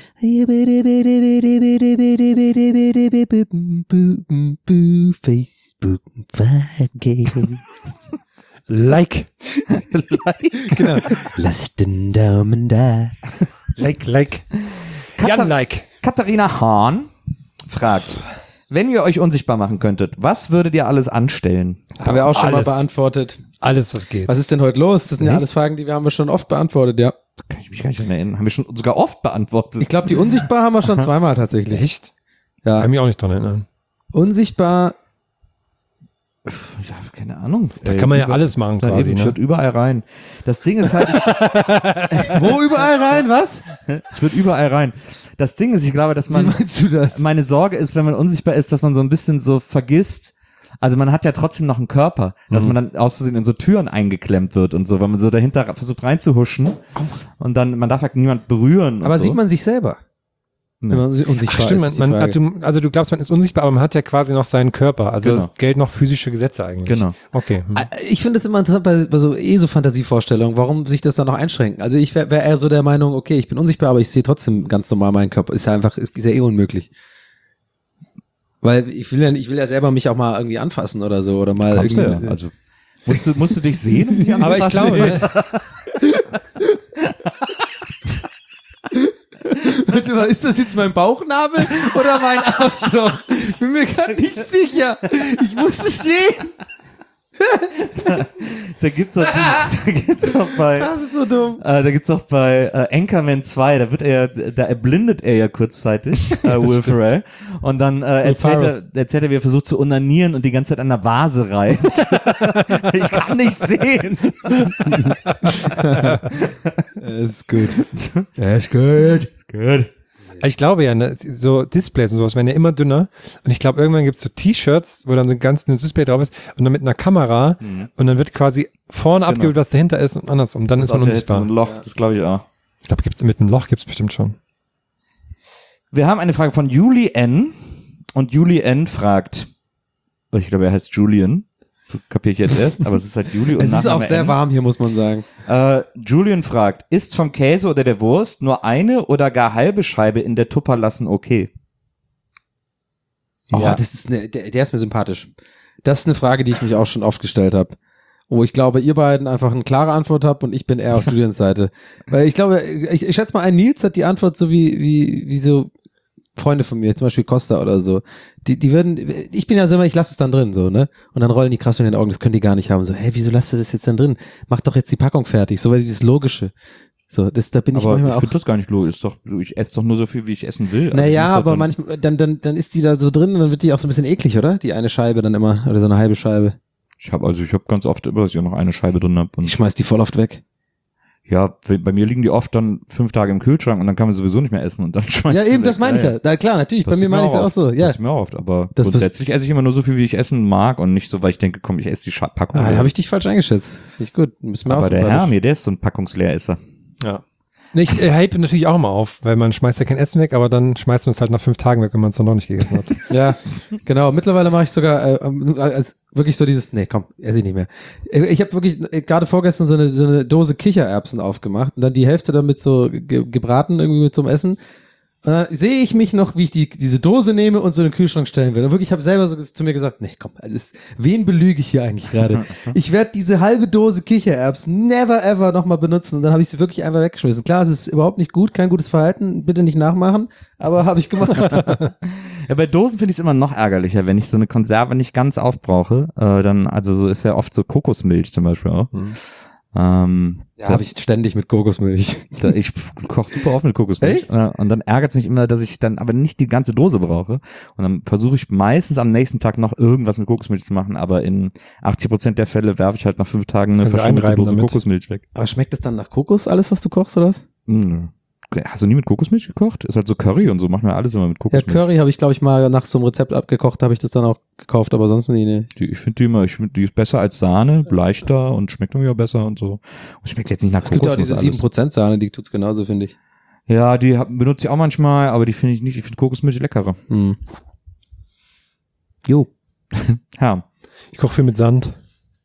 Facebook Fragen. Like. Genau. Lass den Daumen da. Like, like. Katha- Jan, like. Katharina Hahn fragt, wenn ihr euch unsichtbar machen könntet, was würdet ihr alles anstellen? Haben wir auch schon Alles. mal beantwortet. Alles, was geht. Was ist denn heute los? Das sind ja Echt? alles Fragen, die wir haben wir schon oft beantwortet, ja. Kann ich mich gar nicht mehr erinnern. Haben wir schon sogar oft beantwortet. Ich glaube, die unsichtbar haben wir schon zweimal tatsächlich. Echt? Ja. Kann mich auch nicht dran erinnern. Unsichtbar. Ich habe keine Ahnung. Da kann man ja alles machen Da quasi, eben, ne? Ich würde überall rein. Das Ding ist halt, ich, Wo überall rein? Was? ich würde überall rein. Das Ding ist, ich glaube, dass Wie man, meinst du das? meine Sorge ist, wenn man unsichtbar ist, dass man so ein bisschen so vergisst, also man hat ja trotzdem noch einen Körper, dass man dann aus Versehen in so Türen eingeklemmt wird und so, weil man so dahinter versucht reinzuhuschen und dann, man darf halt niemand berühren. Und Aber so. sieht man sich selber? Nee. Wenn man unsichtbar Ach, stimmt, ist, man, ist die man, Frage. du, also du glaubst, man ist unsichtbar, aber man hat ja quasi noch seinen Körper. Also Genau. es gelten noch physische Gesetze eigentlich. Genau. Okay. Hm. Ich finde es immer interessant bei, bei so eh so Fantasievorstellungen, warum sich das dann noch einschränken. Also ich wäre wär eher so der Meinung, okay, ich bin unsichtbar, aber ich sehe trotzdem ganz normal meinen Körper. Ist ja einfach, ist, ist ja eh unmöglich. Weil ich will ja, ich will ja selber mich auch mal irgendwie anfassen oder so oder mal Kannst du irgendwie. ja. Also, musst du, musst du dich sehen? Um dich Aber ich anzufassen? glaube, ne, Warte mal, ist das jetzt mein Bauchnabel oder mein Arschloch? Bin mir gar nicht sicher. Ich muss es sehen. Da gibt's doch, da gibt's doch bei, Das ist so dumm. äh, da gibt's doch bei äh, Anchorman zwei, da wird er, da erblindet er ja kurzzeitig, äh, Will Ferrell, und dann äh, erzählt er, erzählt er, wie er versucht zu onanieren und die ganze Zeit an der Vase reibt. Ich kann nicht sehen. Das ist gut. Ja, ist gut. Ist gut. ich glaube ja, ne, so Displays und sowas werden ja immer dünner. Und ich glaube, irgendwann gibt es so T-Shirts, wo dann so ein ganz dünnes Display drauf ist und dann mit einer Kamera und dann wird quasi vorne abgebildet, was dahinter ist und andersrum. Dann ist man Das ist so unsichtbar. ein Loch, das glaube ich auch. Ich glaube, gibt's mit einem Loch gibt's bestimmt schon. Wir haben eine Frage von Julie N. Und Julie N. fragt, ich glaube, er heißt Julian. Kapiere ich jetzt erst, aber es ist halt Juli und Es ist Nachname auch sehr N. warm hier, muss man sagen. Äh, Julian fragt, ist vom Käse oder der Wurst nur eine oder gar halbe Scheibe in der Tupper lassen okay? Oh, Ja. das ist eine, der, der ist mir sympathisch. Das ist eine Frage, die ich mich auch schon oft gestellt habe. Wo ich glaube, ihr beiden einfach eine klare Antwort habt und ich bin eher auf Julians Seite. Weil ich glaube, ich, ich schätze mal, ein Nils hat die Antwort so wie, wie, wie so Freunde von mir, zum Beispiel Costa oder so. Die, die würden, ich bin ja so immer, ich lasse es dann drin, so, ne? Und dann rollen die krass mit den Augen, das können die gar nicht haben. So, hey, wieso lässt du das jetzt dann drin? Mach doch jetzt die Packung fertig. So, weil dieses Logische. So, das, da bin ich Aber manchmal ich auch. finde das gar nicht logisch. Ist doch, ich esse doch nur so viel, wie ich essen will. Also ich Naja, muss doch aber dann- manchmal, dann, dann, dann ist die da so drin und dann wird die auch so ein bisschen eklig, oder? Die eine Scheibe dann immer, oder so eine halbe Scheibe. Ich habe also ich habe ganz oft immer, dass ich noch eine Scheibe drin habe. Ich Und schmeiß die voll oft weg. ja, bei mir liegen die oft dann fünf Tage im Kühlschrank und dann kann man sowieso nicht mehr essen und dann schmeißt Ja, du eben, weg. das meine ich ja. Na klar, natürlich, bei Passiert mir meine ich es auch oft. so. Ja. Passiert mir auch oft, aber Das grundsätzlich esse ich immer nur so viel, wie ich essen mag und nicht so, weil ich denke, komm, ich esse die Scha Packung. Ah, dann leer. habe ich dich falsch eingeschätzt. Finde ich gut. Müssen wir aber auch der so Herr mir, der ist so ein Packungsleeresser. Ja. Nee, ich äh, hype natürlich auch immer auf, weil man schmeißt ja kein Essen weg, aber dann schmeißt man es halt nach fünf Tagen weg, wenn man es dann noch nicht gegessen hat. Ja, genau. Mittlerweile mache ich sogar äh, ähm, als wirklich so dieses, nee, komm, esse ich nicht mehr. Äh, Ich habe wirklich äh, gerade vorgestern so eine, so eine Dose Kichererbsen aufgemacht und dann die Hälfte damit so ge gebraten irgendwie mit zum Essen Und dann sehe ich mich noch, wie ich die, diese Dose nehme und so in den Kühlschrank stellen will. Und wirklich, ich habe selber so zu mir gesagt, nee, komm, alles, wen belüge ich hier eigentlich gerade? Ich werde diese halbe Dose Kichererbsen never ever nochmal benutzen. Und dann habe ich sie wirklich einfach weggeschmissen. Klar, es ist überhaupt nicht gut, kein gutes Verhalten, bitte nicht nachmachen, aber habe ich gemacht. Ja, bei Dosen finde ich es immer noch ärgerlicher, wenn ich so eine Konserve nicht ganz aufbrauche. Äh, dann, also so ist ja oft so Kokosmilch zum Beispiel auch. Mhm. Ähm, Ja, habe ich ständig mit Kokosmilch. Da, ich koche super oft mit Kokosmilch. Echt? Äh, Und dann ärgert es mich immer, dass ich dann aber nicht die ganze Dose brauche. Und dann versuche ich meistens am nächsten Tag noch irgendwas mit Kokosmilch zu machen, aber in achtzig Prozent der Fälle werfe ich halt nach fünf Tagen eine Kannst du verschimmte einreiben Dose damit. Kokosmilch weg. Aber schmeckt es dann nach Kokos, alles, was du kochst, oder was? Hm. Hast du nie mit Kokosmilch gekocht? Ist halt so Curry und so, machen wir alles immer mit Ja, Kokosmilch. Curry habe ich, glaube ich, mal nach so einem Rezept abgekocht, habe ich das dann auch gekauft, aber sonst nie, ne. Die, ich finde die immer, ich finde die ist besser als Sahne, leichter und schmeckt irgendwie auch besser und so. Und schmeckt jetzt nicht nach Es gibt ja auch Kokosnuss diese alles. sieben Prozent Sahne, die tut's genauso, finde ich. Ja, die hab, benutze ich auch manchmal, aber die finde ich nicht, ich finde Kokosmilch leckerer. Hm. Jo. Ja. Ich koche viel mit Sand.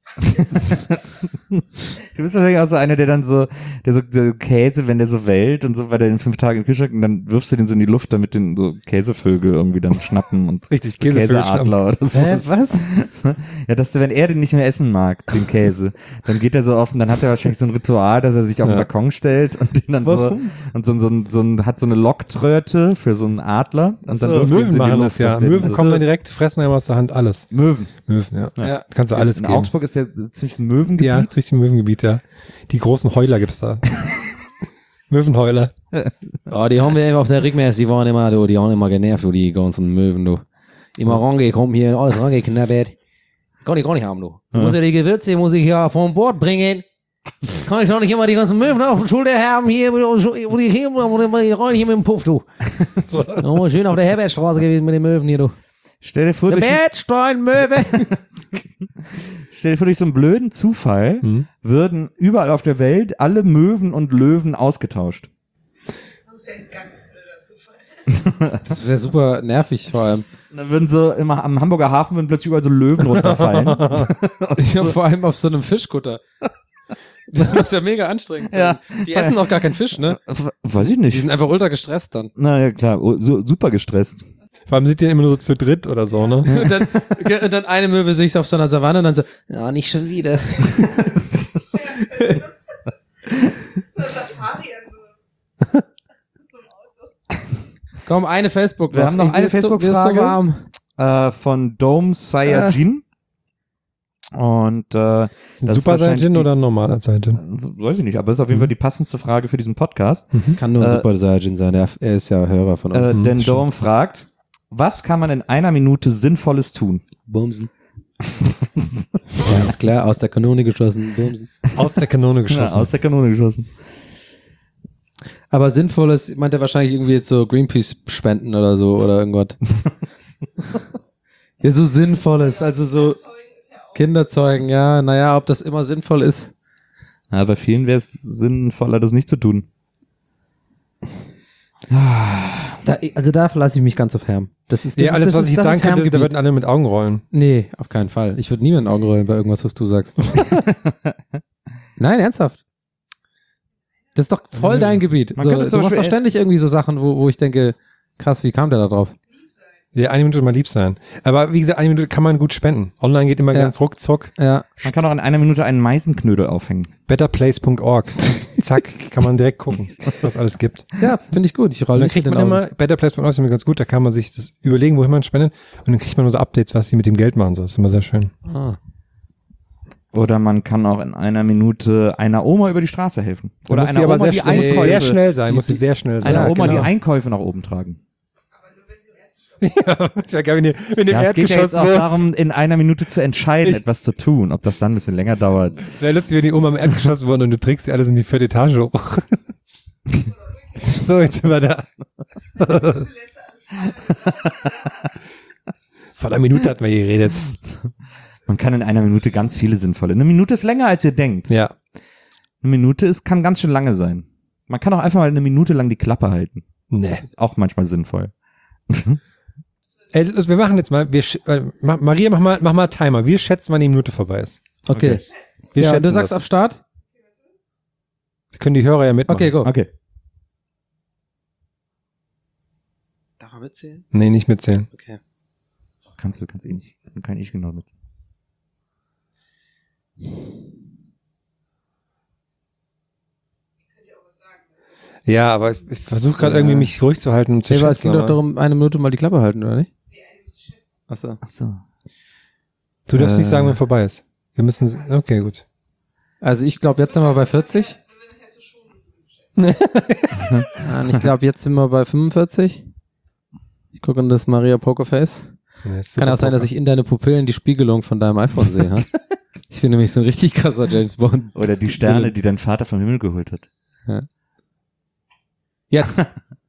Du bist wahrscheinlich auch so einer, der dann so, der so, der Käse, wenn der so wellt und so, weil der in fünf Tagen im Kühlschrank und dann wirfst du den so in die Luft, damit den so Käsevögel irgendwie dann schnappen und Richtig, so Käsevögel Käseadler oder so. Hä, was? Ja, dass du, wenn er den nicht mehr essen mag, den Käse, dann geht er so auf und dann hat er wahrscheinlich so ein Ritual, dass er sich auf den Ja. Balkon stellt und den dann Warum? so, und so, so, so, ein, hat so eine Locktröte für so einen Adler und dann So, wirft er ihn so in Möwen die machen Luft, das ja. dass der- Möwen kommen dann direkt, fressen einem aus der Hand alles. Möwen. Möwen, ja. Ja. Kannst du alles in geben. Augsburg ist ja ziemlich ein Möwengebiet. Ja, richtig Möwengebiet, ja. Die großen Heuler gibt's da. Möwenheuler. Ja, die haben wir immer auf der Rückmesse, die waren immer, du, die haben immer genervt, du, die ganzen Möwen, du. Immer rangekommen hier, alles rangeknabbert. Kann ich gar nicht haben, du. Ich muss ja die Gewürze, muss ich ja vom Bord bringen. Kann ich doch nicht immer die ganzen Möwen auf der Schulter haben, hier, wo die, wo die, hier, wo die rein hier mit dem Puff, du. Oh, schön auf der Herbertstraße gewesen mit den Möwen hier, du. Stell dir vor, Der durch, Bärsteinmöwe. stell dir vor, durch so einen blöden Zufall Hm. würden überall auf der Welt alle Möwen und Löwen ausgetauscht. Das ist ja ein ganz blöder Zufall. Das wäre super nervig, vor allem. Und dann würden so immer am Hamburger Hafen würden plötzlich überall so Löwen runterfallen. Ja, vor allem auf so einem Fischkutter. Das muss ja mega anstrengend sein. Ja. Die essen doch gar keinen Fisch, ne? Weiß ich Die nicht. sind einfach ultra gestresst dann. Na ja, klar, oh, so, super gestresst. Vor allem sind die immer nur so zu dritt oder so, ne? Und dann, und dann eine Möwe sich auf so einer Savanne und dann so, ja, nicht schon wieder. Das Safari an so Komm, eine Facebook. Wir haben noch eine Mir ist so- mir ist Facebook-Frage. So warm. Äh, von Dome Saiyajin. Und äh, Ein das ist Super wahrscheinlich Saiyajin die- oder ein normaler Saiyajin? weiß ich nicht, aber ist auf jeden Fall die passendste Frage für diesen Podcast. Kann nur ein Äh, Super Saiyajin sein, er, er ist ja Hörer von uns. Äh, Mhm, denn stimmt. Dome fragt, was kann man in einer Minute Sinnvolles tun? Bumsen. Ja, ist klar, aus der Kanone geschossen, Bumsen. Aus der Kanone geschossen. Ja, aus der Kanone geschossen. Aber sinnvolles, meint er wahrscheinlich irgendwie jetzt so Greenpeace spenden oder so oder irgendwas. Ja, so sinnvolles, also so Kinder zeugen, ja, naja, ob das immer sinnvoll ist. Ja, bei vielen wäre es sinnvoller, das nicht zu tun. Da, also da verlasse ich mich ganz auf Herm. Das ist, das Ja, ist, alles, das was ist, ich jetzt das sagen ist könnte, da Hermgebiet. würden alle mit Augen rollen. Nee, auf keinen Fall. Ich würde nie mit den Augen rollen bei irgendwas, was du sagst. Nein, ernsthaft. Das ist doch voll dein Gebiet. Man So, könnte du zum machst doch Beispiel- ständig irgendwie so Sachen, wo, wo ich denke, krass, wie kam der da drauf? Ja, eine Minute mal lieb sein. Aber wie gesagt, eine Minute kann man gut spenden. Online geht immer Ja. ganz ruckzuck. Ja. Man kann auch in einer Minute einen Meißenknödel aufhängen. betterplace punkt org. Zack, kann man direkt gucken, was alles gibt. Ja, finde ich gut. Ich rolle Und dann nicht mit kriegt den man Augen. immer, betterplace punkt org ist immer ganz gut, da kann man sich das überlegen, wohin man spendet. Und dann kriegt man nur so Updates, was sie mit dem Geld machen. So, das ist immer sehr schön. Ah. Oder man kann auch in einer Minute einer Oma über die Straße helfen. Da Oder muss einer sie aber Oma, sehr, die schnell, muss sie Einkäufe, sehr schnell sein, Die- muss sie die- sehr schnell sein. einer Ja, Oma, die genau. Einkäufe nach oben tragen. Ja, geil, wenn ihr, wenn ihr Ja, im es geht ja Erdgeschoss jetzt auch wohnt. darum, in einer Minute zu entscheiden, etwas zu tun. Ob das dann ein bisschen länger dauert. Wäre lustig, wenn die Oma im Erdgeschoss wohnt und du trägst sie alles in die vierte Etage hoch. So, jetzt sind wir da. Vor einer Minute hatten wir hier geredet. Man kann in einer Minute ganz viele sinnvolle. Eine Minute ist länger, als ihr denkt. Ja. Eine Minute ist, kann ganz schön lange sein. Man kann auch einfach mal eine Minute lang die Klappe halten. Nee. Ist auch manchmal sinnvoll. Ey, los, wir machen jetzt mal, wir, sch- äh, Ma- Maria, mach mal, mach mal Timer. Wir schätzen, wann die Minute vorbei ist. Okay. Wir Ja, schätzen du sagst das. ab Start? Können die Hörer ja mitmachen. Okay, go. Okay. Mal mitzählen? Nee, nicht mitzählen. Okay. Kannst du, kannst eh nicht, kann ich genau mit. Ja, aber ich, ich versuche gerade irgendwie mich ruhig zu halten und zu Nee, aber es schätzen. ging doch aber darum, eine Minute mal die Klappe halten, oder nicht? Achso. Achso. du darfst Äh. nicht sagen, wenn vorbei ist. Wir müssen, okay, gut. Also ich glaube, jetzt sind wir bei vierzig. Ja, und ich glaube, jetzt sind wir bei fünfundvierzig. Ich gucke in das Maria Pokerface. Nee, ist Kann super auch sein, dass Poker. ich in deine Pupillen die Spiegelung von deinem iPhone sehe. Ha? Ich bin nämlich so ein richtig krasser James Bond. Oder die Sterne, die dein Vater vom Himmel geholt hat. Jetzt.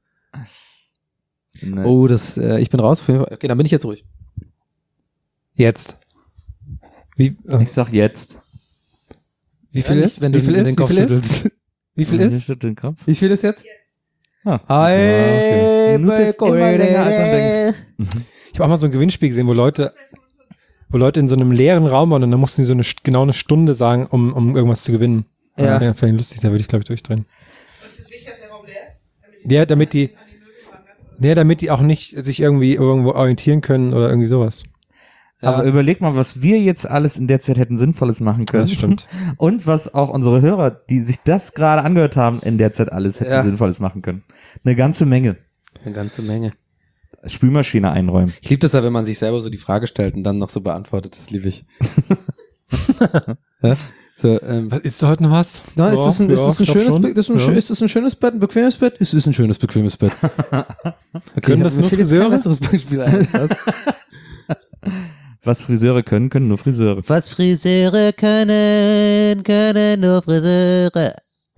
Ne. Oh, das, äh, ich bin raus. Auf jeden Fall. Okay, dann bin ich jetzt ruhig. Jetzt. Wie, oh, Ich sag jetzt. wie viel Ja, ist? nicht, wenn du wie viel den ist? Wie Kopf viel ist? schüttelst. Wie viel Ich ist? schüttel den Kopf. Wie viel ist jetzt? Ah, Hey, okay. Minute ist immer länger, als man denkt. Ich habe auch mal so ein Gewinnspiel gesehen, wo Leute, wo Leute in so einem leeren Raum waren und dann mussten sie so eine, st- genau eine Stunde sagen, um, um irgendwas zu gewinnen. Ja. ja vielleicht lustig, da würde ich glaube ich durchdrehen. Es ist wichtig, dass der Raum leer ist. Ja, damit die, ja, damit die auch nicht sich irgendwie irgendwo orientieren können oder irgendwie sowas. Aber überleg mal, was wir jetzt alles in der Zeit hätten Sinnvolles machen können. Das stimmt. Und was auch unsere Hörer, die sich das gerade angehört haben, in der Zeit alles hätten Ja. Sinnvolles machen können. Eine ganze Menge. Eine ganze Menge. Spülmaschine einräumen. Ich liebe das ja, wenn man sich selber so die Frage stellt und dann noch so beantwortet. Das liebe ich. Ja? So, ähm, Was, ist da heute noch was? na, ist das ein, ist ja, das ein ich glaub schönes, schon. Be- ist, ein, Ja. schö- ist das ein schönes Bett, ein bequemes Bett? Es ist ein schönes, bequemes Bett. Okay, Können das mir nur fällt jetzt kein Friseure? besseres Beispiel ein als das. Was Friseure können, können nur Friseure. Was Friseure können, können nur Friseure.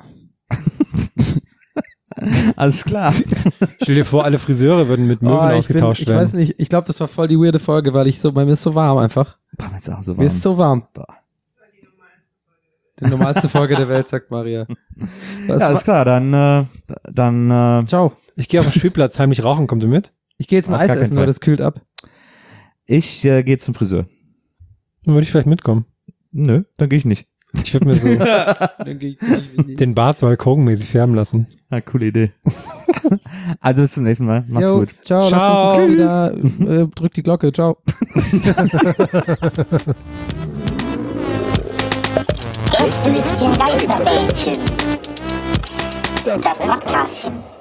Alles klar. Stell dir vor, alle Friseure würden mit Möwen Oh, ich ausgetauscht bin, ich werden. weiß nicht, ich glaube, das war voll die weirde Folge, weil ich so, bei mir ist so warm einfach. Boah, mir ist auch so Mir warm. ist so warm. Boah. Die normalste Folge der Welt, sagt Maria. Was Ja, alles klar, dann, äh, dann, äh, Ciao. Ich gehe auf den Spielplatz, heimlich rauchen, kommt ihr mit? Ich gehe jetzt ein Auf Eis gar keinen essen, weil Fall. das kühlt ab. ich äh, gehe zum Friseur. Dann würde ich vielleicht mitkommen. Nö, dann gehe ich nicht. Ich würde mir so den Bart so Hulk-Hogan-mäßig färben lassen. Ah, coole Idee. Also bis zum nächsten Mal. Macht's Jo, gut. Ciao, Ciao. lass uns wieder, äh, drück die Glocke, ciao. Gästelistchen Geisterbällchen. Das Podcastchen.